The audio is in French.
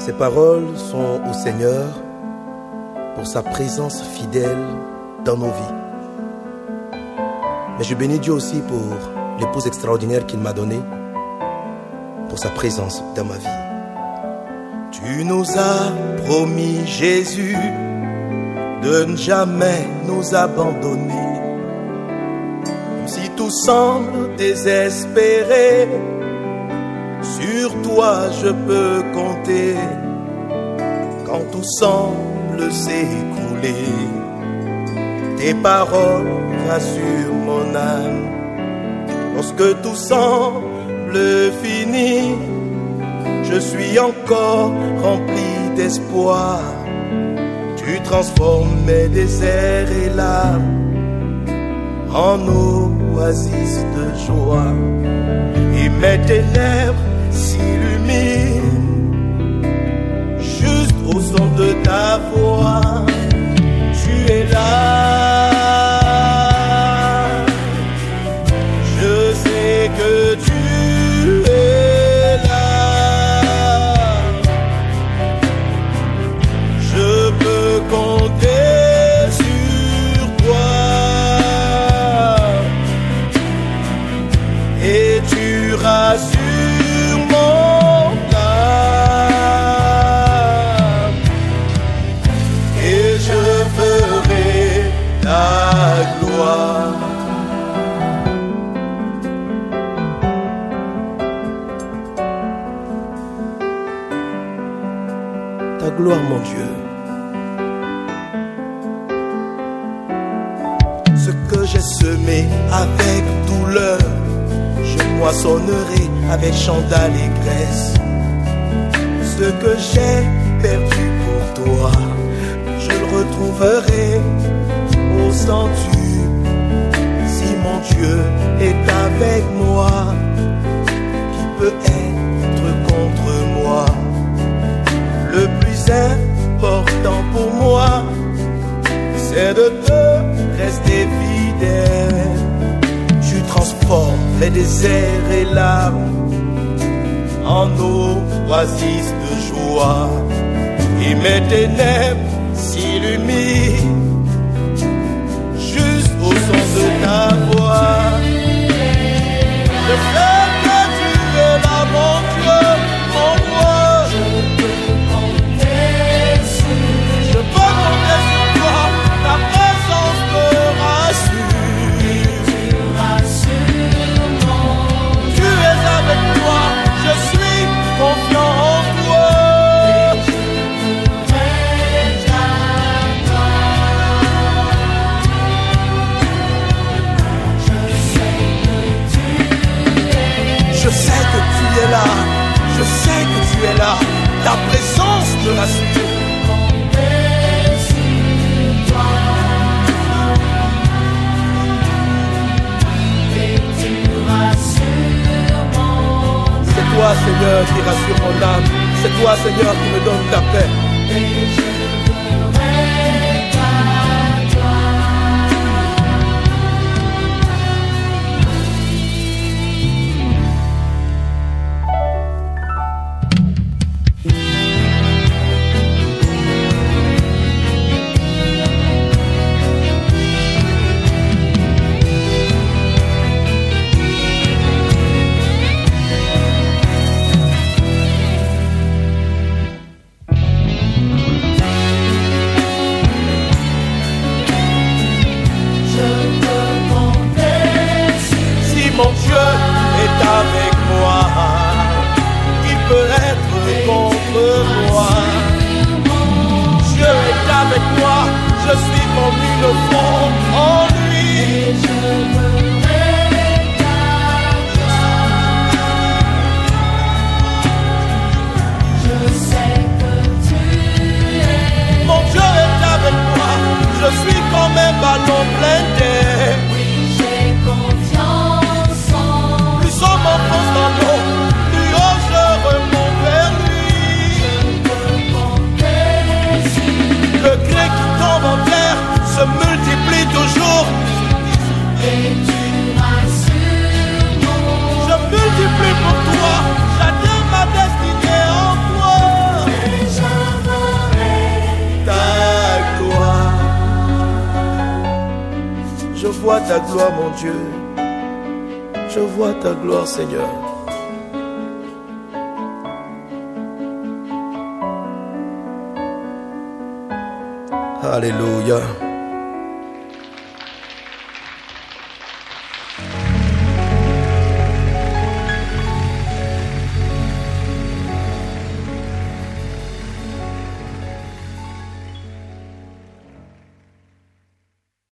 Ces paroles sont au Seigneur pour sa présence fidèle dans nos vies. Mais je bénis Dieu aussi pour l'épouse extraordinaire qu'il m'a donnée, pour sa présence dans ma vie. Tu nous as promis, Jésus, de ne jamais nous abandonner. Même si tout semble désespéré, sur toi je peux compter. Quand tout semble s'écrouler, tes paroles rassurent mon âme. Lorsque tout semble fini, je suis encore rempli d'espoir. Tu transformes mes déserts et larmes en oasis de joie. Et mes ténèbres s'illuminent juste au son de ta voix. Tu es là. Je sais que tu es là. Je peux compter sur toi. Et tu rassures mon âme. Et je ferai ta gloire. Ta gloire, mon Dieu. Ce que j'ai semé avec douleur, je moissonnerai avec chant d'allégresse. Ce que j'ai perdu pour toi, je le retrouverai au centuple. Si mon Dieu est avec moi, qui peut être contre moi? Le plus important pour moi, c'est de te rester fidèle. Tu transformes les déserts et larmes en oasis de joie. Et mes ténèbres s'illuminent juste au son de ta voix. Je sais que tu es là, mon Dieu, mon roi. Je peux compter sur toi, ta présence me rassure. Tu es avec moi, je suis confiant en toi. Je sais que tu es là, je sais que tu es là, ta présence me rassure. C'est toi, Seigneur, qui rassure mon âme. C'est toi, Seigneur, qui me donne ta paix. Mon Dieu est avec moi, qui peut être contre moi? Dieu est avec moi, je suis comme une fond en lui. Je sais que tu es. Mon Dieu est avec moi, je suis comme un ballon plein d'air. Oui, j'ai confiance. Plus on m'enfonce dans l'eau, plus haut je remonte vers lui. Le gré qui tombe en terre se multiplie vois ta gloire, mon Dieu. Je vois ta gloire, Seigneur. Alléluia.